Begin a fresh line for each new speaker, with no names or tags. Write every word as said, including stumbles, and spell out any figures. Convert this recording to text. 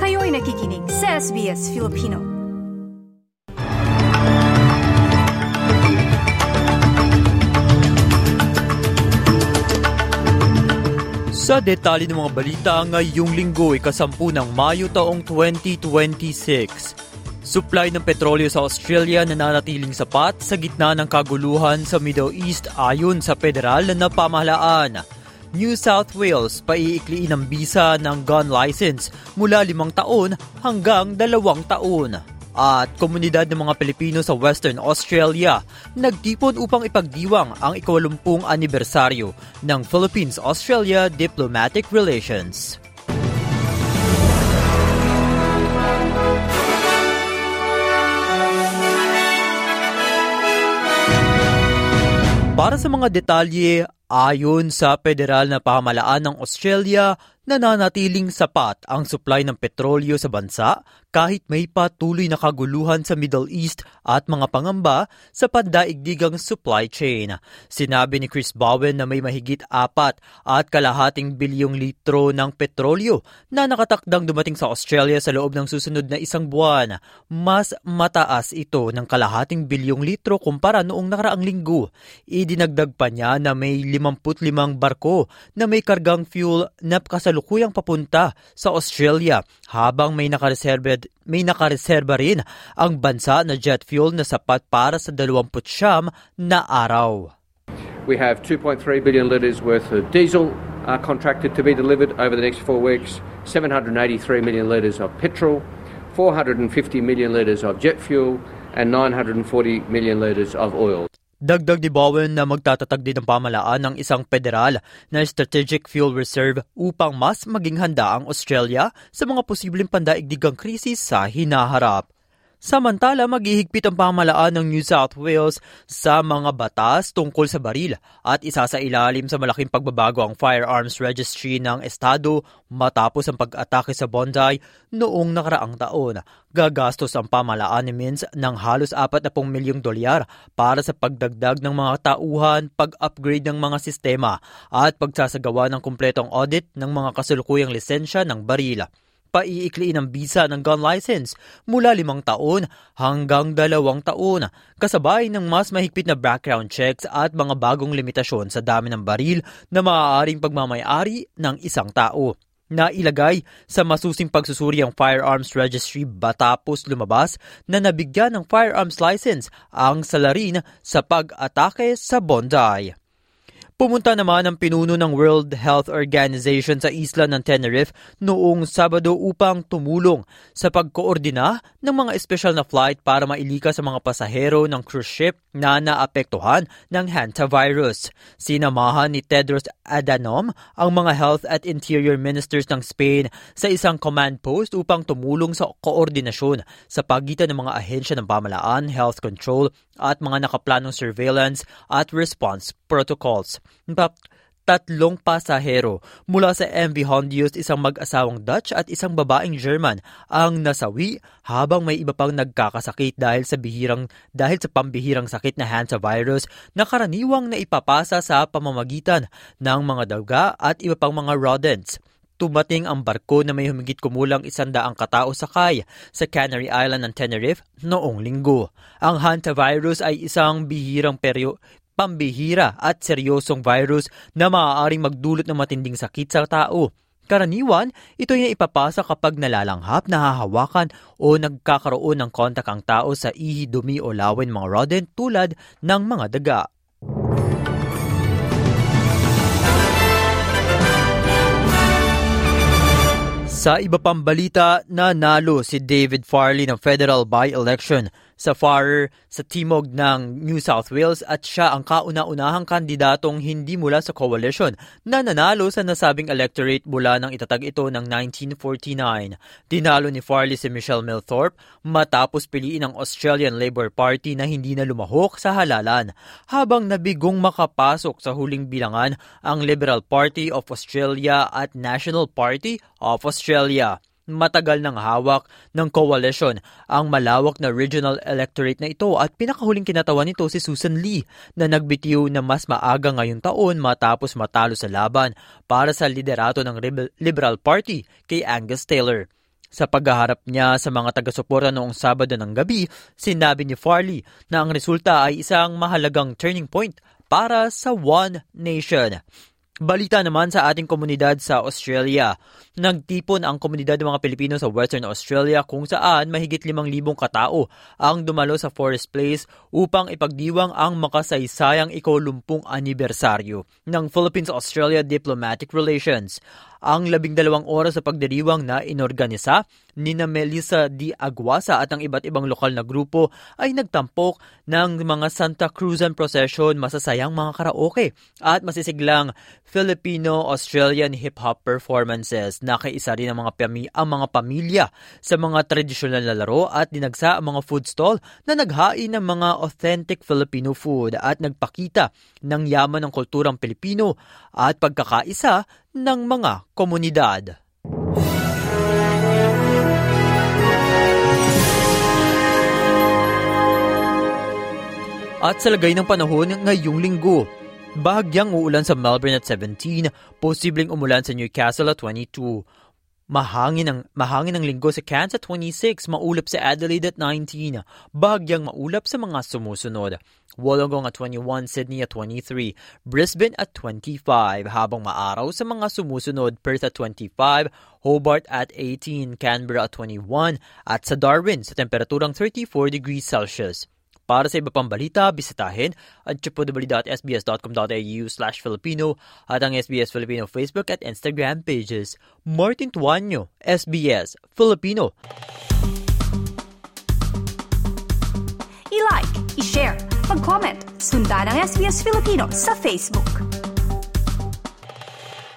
Kayo'y nakikinig sa S B S Filipino.
Sa detalye ng mga balita ngayong linggo, ikasampu ng Mayo taong twenty twenty-six. Supply ng petrolyo sa Australia nananatiling sapat sa gitna ng kaguluhan sa Middle East ayon sa federal na pamahalaan. New South Wales paiikliin ang bisa ng gun license mula limang taon hanggang dalawang taon. At komunidad ng mga Pilipino sa Western Australia nagtipon upang ipagdiwang ang ikawalumpung anibersaryo ng Philippines-Australia Diplomatic Relations. Para sa mga detalye, ayon sa federal na pamahalaan ng Australia, nananatiling sapat ang supply ng petrolyo sa bansa kahit may patuloy na kaguluhan sa Middle East at mga pangamba sa pandaigdigang supply chain. Sinabi ni Chris Bowen na may mahigit apat at kalahating bilyong litro ng petrolyo na nakatakdang dumating sa Australia sa loob ng susunod na isang buwan. Mas mataas ito ng kalahating bilyong litro kumpara noong nakaraang linggo. Idinagdag pa niya na may limampu't limang barko na may kargang fuel na kasalukuyang papunta sa Australia habang may nakareserba may nakareserba rin ang bansa na jet fuel na sapat para sa dalawampu't siyam na araw.
We have two point three billion litres worth of diesel uh, contracted to be delivered over the next four weeks, seven hundred eighty-three million litres of petrol, four hundred fifty million litres of jet fuel and nine hundred forty million litres of oil.
Dagdag ni Bowen na magtatatag din ang pamahalaan ng isang federal na strategic fuel reserve upang mas maging handa ang Australia sa mga posibleng pandaigdigang krisis sa hinaharap. Samantala, maghihigpit ang pamahalaan ng New South Wales sa mga batas tungkol sa baril at isa sa ilalim sa malaking pagbabago ang Firearms Registry ng Estado matapos ang pag-atake sa Bondi noong nakaraang taon. Gagastos ang pamahalaan ni Mintz ng halos apat na milyong dolyar para sa pagdagdag ng mga tauhan, pag-upgrade ng mga sistema at pagsasagawa ng kumpletong audit ng mga kasalukuyang lisensya ng baril. Paiikliin ang bisa ng gun license mula limang taon hanggang dalawang taon, kasabay ng mas mahigpit na background checks at mga bagong limitasyon sa dami ng baril na maaaring pagmamayari ng isang tao. Nailagay sa masusing pagsusuri ang Firearms Registry batapos lumabas na nabigyan ng firearms license ang salarin sa pag-atake sa Bondi. Pumunta naman ang pinuno ng World Health Organization sa isla ng Tenerife noong Sabado upang tumulong sa pagkoordina ng mga espesyal na flight para mailika sa mga pasahero ng cruise ship na naapektuhan ng hantavirus. Sinamahan ni Tedros Adhanom ang mga health at interior ministers ng Spain sa isang command post upang tumulong sa koordinasyon sa pagitan ng mga ahensya ng pamahalaan, health control at mga nakaplanong surveillance at response protocols. Tatlong pasahero mula sa M V Hondius, isang mag-asawang Dutch at isang babaeng German ang nasawi habang may iba pang nagkakasakit dahil sa bihirang dahil sa pambihirang sakit na hantavirus na karaniwang naipapasa sa pamamagitan ng mga daga at iba pang mga rodents. Tumating ang barko na may humigit kumulang isandaang katao sakay sa Canary Island ng Tenerife noong linggo. Ang hantavirus ay isang bihirang peryo pambihira at seryosong virus na maaaring magdulot ng matinding sakit sa tao. Karaniwan, ito ay ipapasa kapag nalalanghap, nahahawakan o nagkakaroon ng kontak ang tao sa ihi, dumi o lawin mga rodent tulad ng mga daga. Sa iba pang balita, nanalo si David Farley ng federal by-election sa Farrer sa timog ng New South Wales at siya ang kauna-unahang kandidatong hindi mula sa coalition na nanalo sa nasabing electorate mula nang itatag ito ng nineteen forty-nine. Tinalo ni Farley si Michelle Milthorpe matapos piliin ang Australian Labor Party na hindi na lumahok sa halalan, habang nabigong makapasok sa huling bilangan ang Liberal Party of Australia at National Party of Australia. Matagal nang hawak ng coalition ang malawak na regional electorate na ito at pinakahuling kinatawan nito si Susan Lee na nagbitiw na mas maaga ngayong taon matapos matalo sa laban para sa liderato ng Liberal Party kay Angus Taylor. Sa paghaharap niya sa mga taga-suporta noong Sabado ng gabi, sinabi ni Farley na ang resulta ay isang mahalagang turning point para sa One Nation. Balita naman sa ating komunidad sa Australia. Nagtipon ang komunidad ng mga Pilipino sa Western Australia kung saan mahigit limang libong katao ang dumalo sa Forest Place upang ipagdiwang ang makasaysayang ikolumpung anibersaryo ng Philippines-Australia Diplomatic Relations. Ang labing dalawang oras sa pagdiriwang na inorganisa ni na Melissa D. Aguasa at ang iba't ibang lokal na grupo ay nagtampok ng mga Santa Cruzan procession, masasayang mga karaoke at masisiglang Filipino-Australian hip-hop performances. Nakaisa rin ang mga, pami- ang mga pamilya sa mga tradisyonal na laro at dinagsa ang mga food stall na naghain ng mga authentic Filipino food at nagpakita ng yaman ng kulturang Pilipino at pagkakaisa ng mga komunidad. At sa lagay ng panahon ngayong linggo, bahagyang uulan sa Melbourne at seventeen, posibleng umulan sa Newcastle at twenty-two. Mahangin ang, mahangin ang linggo sa Cairns at twenty-six, maulap sa Adelaide at nineteen, bahagyang maulap sa mga sumusunod. Wollongong at twenty-one, Sydney at twenty-three, Brisbane at twenty-five, habang maaraw sa mga sumusunod, Perth at twenty-five, Hobart at eighteen, Canberra at twenty-one, at sa Darwin sa temperaturang thirty-four degrees Celsius. Para sa iba pang balita, bisitahin at w w w dot s b s dot com dot a u slash Filipino at ang S B S Filipino Facebook at Instagram pages. Martin Tuanyo, S B S Filipino.
I-like, i-share, mag-comment, sundan ang S B S Filipino sa Facebook.